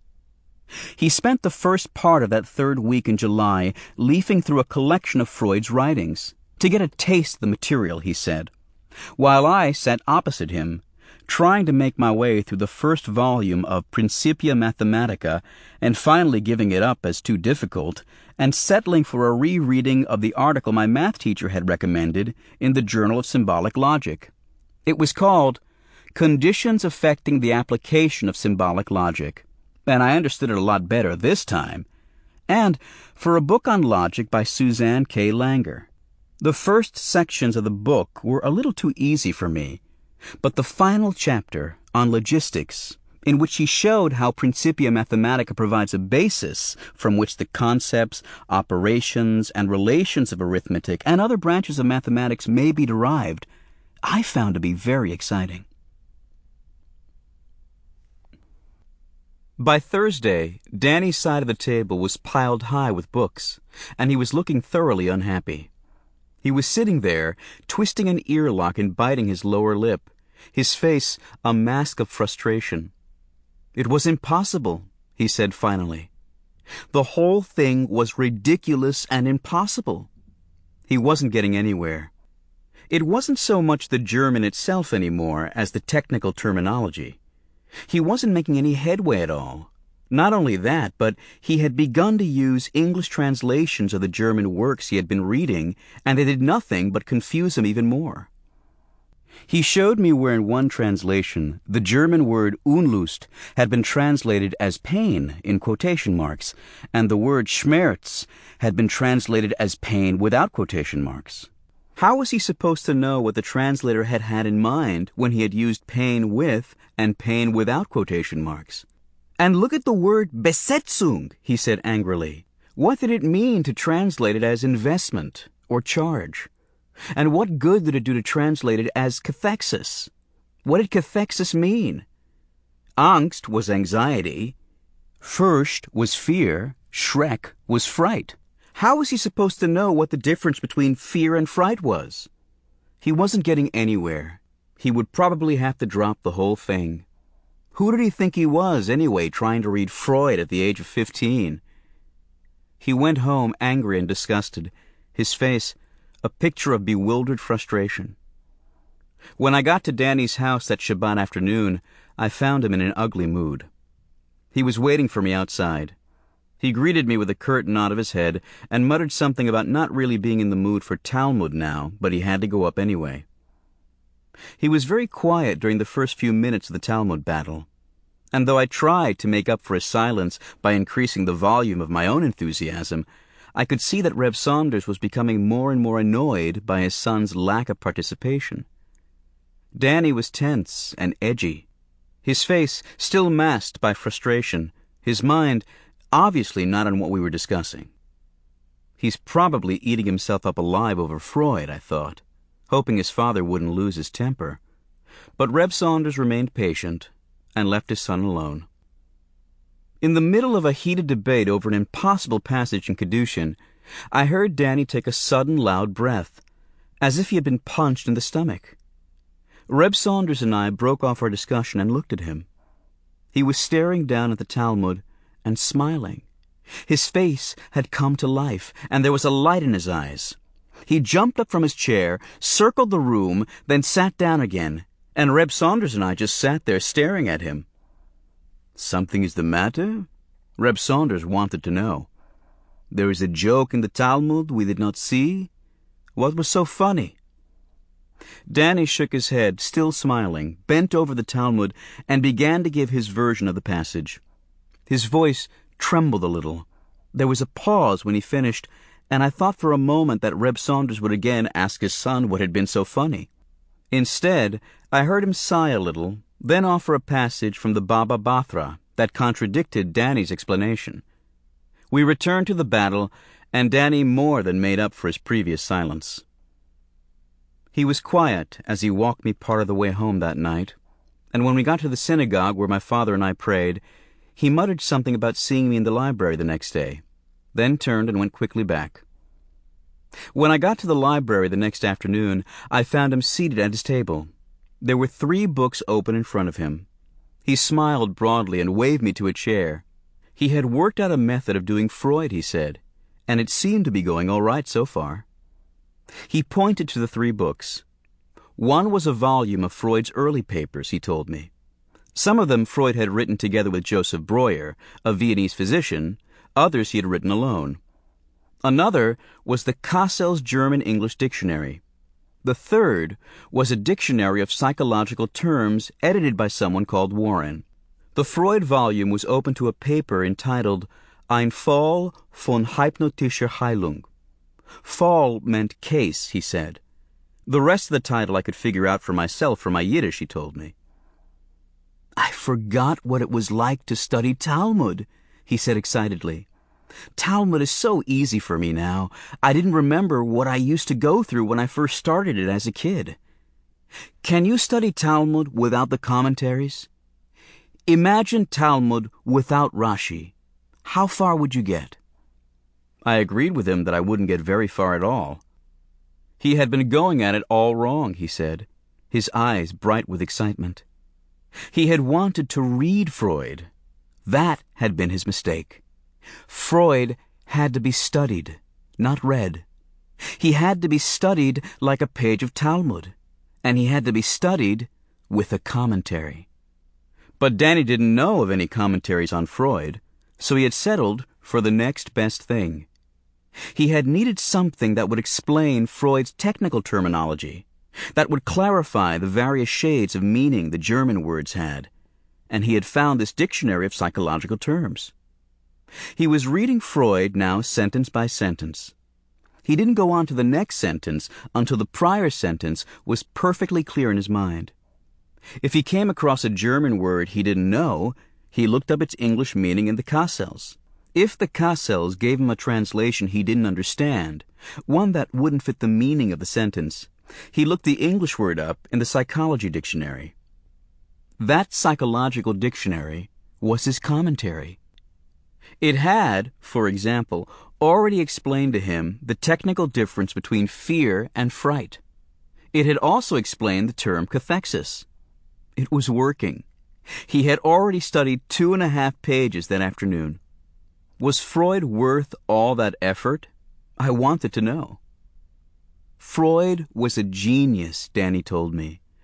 He spent the first part of that third week in July leafing through a collection of Freud's writings, to get a taste of the material, he said, while I sat opposite him, trying to make my way through the first volume of Principia Mathematica and finally giving it up as too difficult and settling for a rereading of the article my math teacher had recommended in the Journal of Symbolic Logic. It was called Conditions Affecting the Application of Symbolic Logic, and I understood it a lot better this time, and for a book on logic by Suzanne K. Langer. The first sections of the book were a little too easy for me, but the final chapter on logistics, in which he showed how Principia Mathematica provides a basis from which the concepts, operations, and relations of arithmetic and other branches of mathematics may be derived, I found to be very exciting. By Thursday, Danny's side of the table was piled high with books, and he was looking thoroughly unhappy. He was sitting there, twisting an earlock and biting his lower lip, his face a mask of frustration. It was impossible, he said finally. The whole thing was ridiculous and impossible. He wasn't getting anywhere. It wasn't so much the German itself anymore as the technical terminology. He wasn't making any headway at all. Not only that, but he had begun to use English translations of the German works he had been reading, and they did nothing but confuse him even more. He showed me where in one translation the German word Unlust had been translated as pain in quotation marks, and the word Schmerz had been translated as pain without quotation marks. How was he supposed to know what the translator had had in mind when he had used pain with and pain without quotation marks? And look at the word Besetzung, he said angrily. What did it mean to translate it as investment or charge? And what good did it do to translate it as cathexis? What did cathexis mean? Angst was anxiety. Furcht was fear. Schreck was fright. How was he supposed to know what the difference between fear and fright was? He wasn't getting anywhere. He would probably have to drop the whole thing. Who did he think he was, anyway, trying to read Freud at the age of fifteen? He went home angry and disgusted, his face a picture of bewildered frustration. When I got to Danny's house that Shabbat afternoon, I found him in an ugly mood. He was waiting for me outside. He greeted me with a curt nod of his head and muttered something about not really being in the mood for Talmud now, but he had to go up anyway. He was very quiet during the first few minutes of the Talmud battle, and though I tried to make up for his silence by increasing the volume of my own enthusiasm, I could see that Reb Saunders was becoming more and more annoyed by his son's lack of participation. Danny was tense and edgy, his face still masked by frustration, his mind obviously not on what we were discussing. He's probably eating himself up alive over Freud, I thought, hoping his father wouldn't lose his temper. But Reb Saunders remained patient and left his son alone. In the middle of a heated debate over an impossible passage in Kedushin, I heard Danny take a sudden loud breath, as if he had been punched in the stomach. Reb Saunders and I broke off our discussion and looked at him. He was staring down at the Talmud and smiling. His face had come to life, and there was a light in his eyes. He jumped up from his chair, circled the room, then sat down again, and Reb Saunders and I just sat there staring at him. "Something is the matter?" Reb Saunders wanted to know. "There is a joke in the Talmud we did not see? What was so funny?" Danny shook his head, still smiling, bent over the Talmud, and began to give his version of the passage. His voice trembled a little. There was a pause when he finished, and I thought for a moment that Reb Saunders would again ask his son what had been so funny. Instead, I heard him sigh a little, then offer a passage from the Baba Batra that contradicted Danny's explanation. We returned to the battle, and Danny more than made up for his previous silence. He was quiet as he walked me part of the way home that night, and when we got to the synagogue where my father and I prayed, he muttered something about seeing me in the library the next day, then turned and went quickly back. When I got to the library the next afternoon, I found him seated at his table. There were three books open in front of him. He smiled broadly and waved me to a chair. He had worked out a method of doing Freud, he said, and it seemed to be going all right so far. He pointed to the three books. One was a volume of Freud's early papers, he told me. Some of them Freud had written together with Joseph Breuer, a Viennese physician. Others he had written alone. Another was the Cassell's German-English Dictionary. The third was a dictionary of psychological terms edited by someone called Warren. The Freud volume was open to a paper entitled Ein Fall von hypnotischer Heilung. Fall meant case, he said. The rest of the title I could figure out for myself from my Yiddish, he told me. "I forgot what it was like to study Talmud," he said excitedly. "Talmud is so easy for me now. I didn't remember what I used to go through when I first started it as a kid. Can you study Talmud without the commentaries? Imagine Talmud without Rashi. How far would you get?" I agreed with him that I wouldn't get very far at all. He had been going at it all wrong, he said, his eyes bright with excitement. He had wanted to read Freud. That had been his mistake. Freud had to be studied, not read. He had to be studied like a page of Talmud, and he had to be studied with a commentary. But Danny didn't know of any commentaries on Freud, so he had settled for the next best thing. He had needed something that would explain Freud's technical terminology, that would clarify the various shades of meaning the German words had, and he had found this dictionary of psychological terms. He was reading Freud now sentence by sentence. He didn't go on to the next sentence until the prior sentence was perfectly clear in his mind. If he came across a German word he didn't know, he looked up its English meaning in the Cassels. If the Cassels gave him a translation he didn't understand, one that wouldn't fit the meaning of the sentence, he looked the English word up in the psychology dictionary. That psychological dictionary was his commentary. It had, for example, already explained to him the technical difference between fear and fright. It had also explained the term cathexis. It was working. He had already studied two and a half pages that afternoon. Was Freud worth all that effort? I wanted to know. Freud was a genius, Danny told me.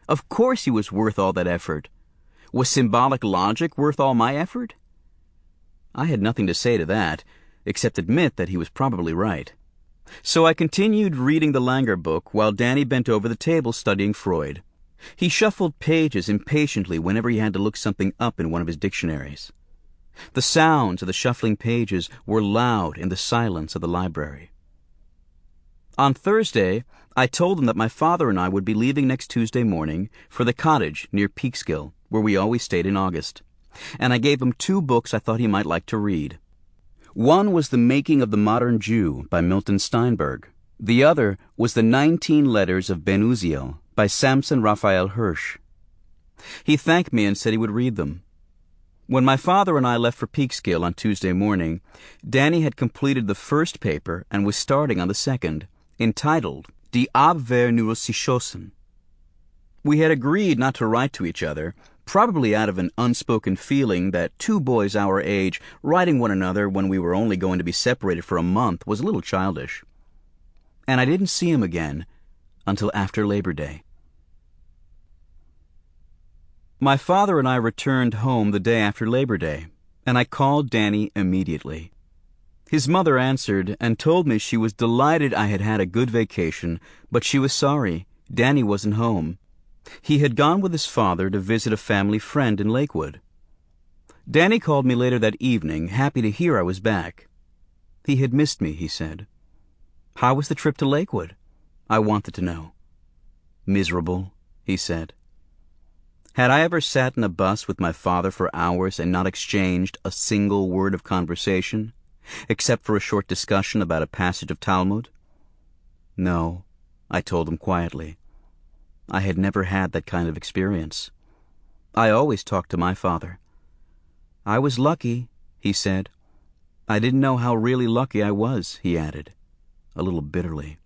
Of course he was worth all that effort. Was symbolic logic worth all my effort? I had nothing to say to that, except admit that he was probably right. So I continued reading the Langer book while Danny bent over the table studying Freud. He shuffled pages impatiently whenever he had to look something up in one of his dictionaries. The sounds of the shuffling pages were loud in the silence of the library. On Thursday, I told him that my father and I would be leaving next Tuesday morning for the cottage near Peekskill, where we always stayed in August, and I gave him two books I thought he might like to read. One was The Making of the Modern Jew by Milton Steinberg. The other was The Nineteen Letters of Ben Uziel by Samson Raphael Hirsch. He thanked me and said he would read them. When my father and I left for Peekskill on Tuesday morning, Danny had completed the first paper and was starting on the second, entitled Die Abwehr Neuropsychosen. We had agreed not to write to each other, probably out of an unspoken feeling that two boys our age writing one another when we were only going to be separated for a month was a little childish. And I didn't see him again until after Labor Day. My father and I returned home the day after Labor Day, and I called Danny immediately. His mother answered and told me she was delighted I had had a good vacation, but she was sorry Danny wasn't home. He had gone with his father to visit a family friend in Lakewood. Danny called me later that evening, happy to hear I was back. He had missed me, he said. How was the trip to Lakewood? I wanted to know. Miserable, he said. Had I ever sat in a bus with my father for hours and not exchanged a single word of conversation, except for a short discussion about a passage of Talmud? No, I told him quietly. I had never had that kind of experience. I always talked to my father. I was lucky, he said. I didn't know how really lucky I was, he added, a little bitterly.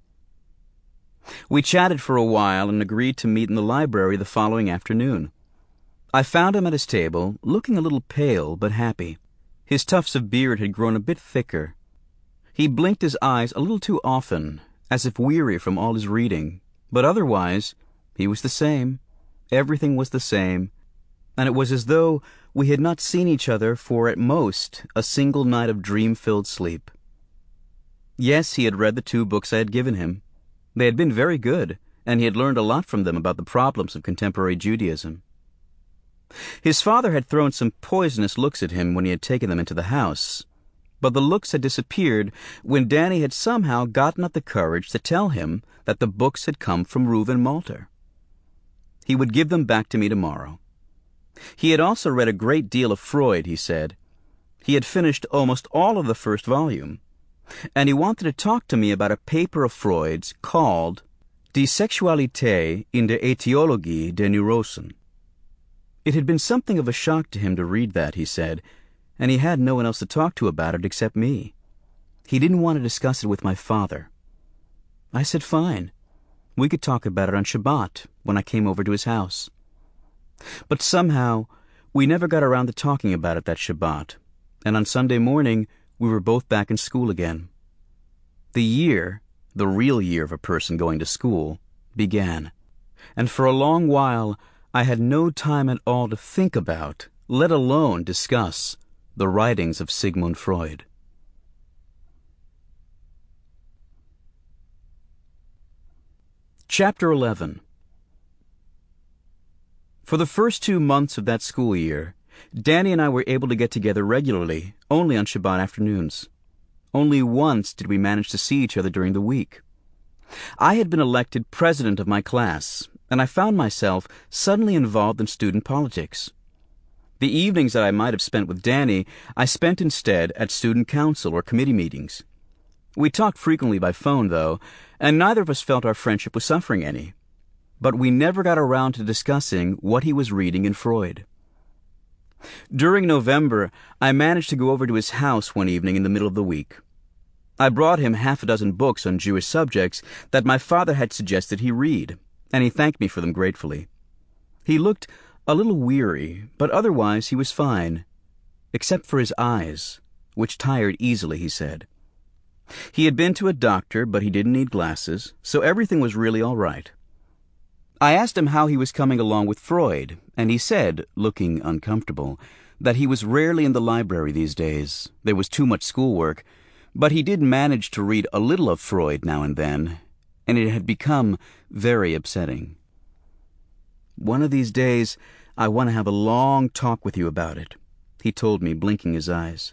We chatted for a while and agreed to meet in the library the following afternoon. I found him at his table, looking a little pale but happy. His tufts of beard had grown a bit thicker. He blinked his eyes a little too often, as if weary from all his reading, but otherwise he was the same. Everything was the same, and it was as though we had not seen each other for, at most, a single night of dream-filled sleep. Yes, he had read the two books I had given him. They had been very good, and he had learned a lot from them about the problems of contemporary Judaism. His father had thrown some poisonous looks at him when he had taken them into the house, but the looks had disappeared when Danny had somehow gotten up the courage to tell him that the books had come from Reuven Malter. He would give them back to me tomorrow. He had also read a great deal of Freud, he said. He had finished almost all of the first volume, and he wanted to talk to me about a paper of Freud's called Die Sexualität in der Äthiologie der Neurosen. It had been something of a shock to him to read that, he said, and he had no one else to talk to about it except me. He didn't want to discuss it with my father. I said fine. We could talk about it on Shabbat when I came over to his house. But somehow we never got around to talking about it that Shabbat, and on Sunday morning we were both back in school again. The year, the real year of a person going to school, began, and for a long while I had no time at all to think about, let alone discuss, the writings of Sigmund Freud. Chapter eleven. For the first two months of that school year, Danny and I were able to get together regularly, only on Shabbat afternoons. Only once did we manage to see each other during the week. I had been elected president of my class, and I found myself suddenly involved in student politics. The evenings that I might have spent with Danny, I spent instead at student council or committee meetings. We talked frequently by phone, though, and neither of us felt our friendship was suffering any. But we never got around to discussing what he was reading in Freud. During November, I managed to go over to his house one evening in the middle of the week. I brought him half a dozen books on Jewish subjects that my father had suggested he read, and he thanked me for them gratefully. He looked a little weary, but otherwise he was fine, except for his eyes, which tired easily, he said. He had been to a doctor, but he didn't need glasses, so everything was really all right. I asked him how he was coming along with Freud, and he said, looking uncomfortable, that he was rarely in the library these days. There was too much schoolwork, but he did manage to read a little of Freud now and then, and it had become very upsetting. "One of these days, I want to have a long talk with you about it," he told me, blinking his eyes.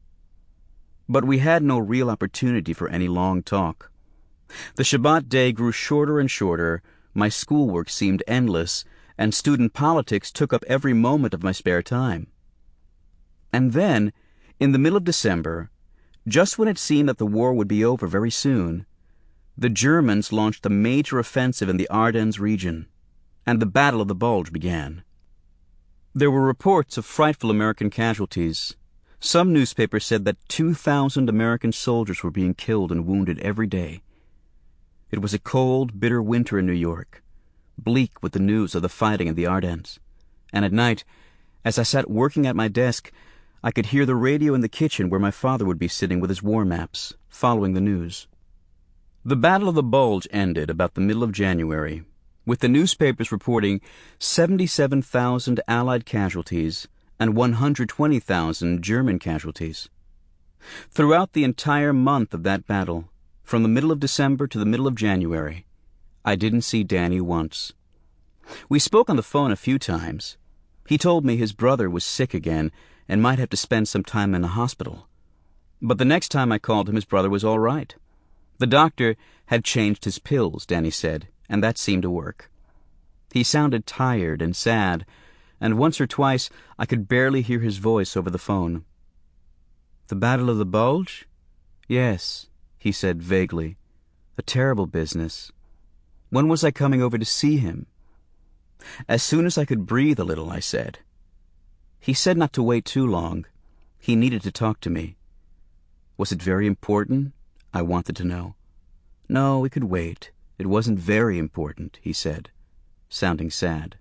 But we had no real opportunity for any long talk. The Shabbat day grew shorter and shorter, my schoolwork seemed endless, and student politics took up every moment of my spare time. And then, in the middle of December, just when it seemed that the war would be over very soon, the Germans launched a major offensive in the Ardennes region, and the Battle of the Bulge began. There were reports of frightful American casualties. Some newspapers said that two thousand American soldiers were being killed and wounded every day. It was a cold, bitter winter in New York, bleak with the news of the fighting in the Ardennes. And at night, as I sat working at my desk, I could hear the radio in the kitchen where my father would be sitting with his war maps, following the news. The Battle of the Bulge ended about the middle of January, with the newspapers reporting seventy-seven thousand Allied casualties and one hundred twenty thousand German casualties. Throughout the entire month of that battle, from the middle of December to the middle of January, I didn't see Danny once. We spoke on the phone a few times. He told me his brother was sick again and might have to spend some time in the hospital. But the next time I called him, his brother was all right. The doctor had changed his pills, Danny said, and that seemed to work. He sounded tired and sad, and once or twice I could barely hear his voice over the phone. "The Battle of the Bulge? Yes," he said vaguely. "A terrible business. When was I coming over to see him?" As soon as I could breathe a little, I said. He said not to wait too long. He needed to talk to me. Was it very important? I wanted to know. No, we could wait. It wasn't very important, he said, sounding sad.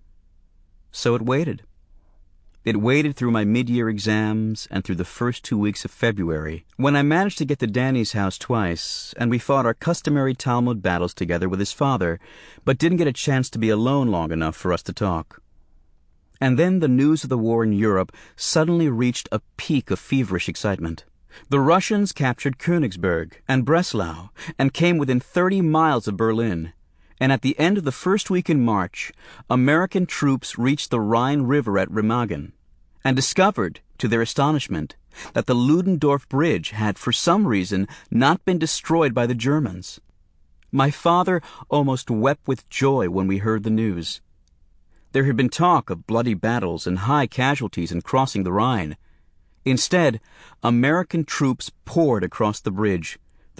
So it waited. It waited through my mid-year exams and through the first two weeks of February, when I managed to get to Danny's house twice, and we fought our customary Talmud battles together with his father, but didn't get a chance to be alone long enough for us to talk. And then the news of the war in Europe suddenly reached a peak of feverish excitement. The Russians captured Königsberg and Breslau and came within thirty miles of Berlin. And at the end of the first week in March, American troops reached the Rhine River at Remagen and discovered, to their astonishment, that the Ludendorff Bridge had, for some reason, not been destroyed by the Germans. My father almost wept with joy when we heard the news. There had been talk of bloody battles and high casualties in crossing the Rhine. Instead, American troops poured across the bridge,